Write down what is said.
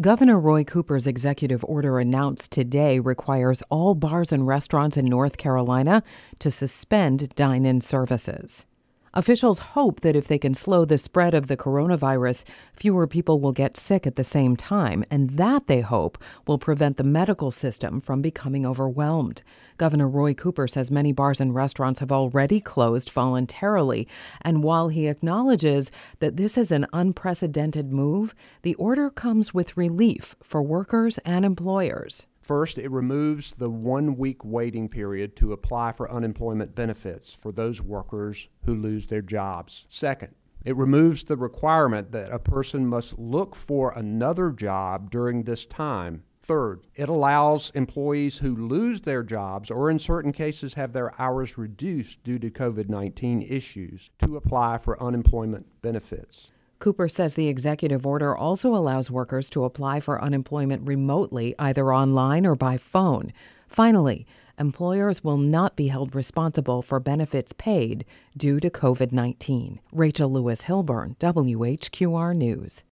Governor Roy Cooper's executive order announced today requires all bars and restaurants in North Carolina to suspend dine-in services. Officials hope that if they can slow the spread of the coronavirus, fewer people will get sick at the same time, and that, they hope, will prevent the medical system from becoming overwhelmed. Governor Roy Cooper says many bars and restaurants have already closed voluntarily, and while he acknowledges that this is an unprecedented move, the order comes with relief for workers and employers. First, it removes the 1-week waiting period to apply for unemployment benefits for those workers who lose their jobs. Second, it removes the requirement that a person must look for another job during this time. Third, it allows employees who lose their jobs or in certain cases have their hours reduced due to COVID-19 issues to apply for unemployment benefits. Cooper says the executive order also allows workers to apply for unemployment remotely, either online or by phone. Finally, employers will not be held responsible for benefits paid due to COVID-19. Rachel Lewis Hilburn, WHQR News.